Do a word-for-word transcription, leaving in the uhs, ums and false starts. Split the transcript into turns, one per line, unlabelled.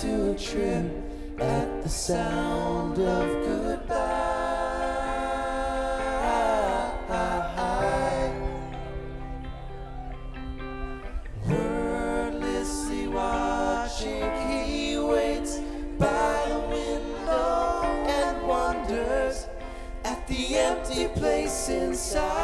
to a trip at the sound of goodbye. Wordlessly watching, he waits by the window and wonders at the empty place inside.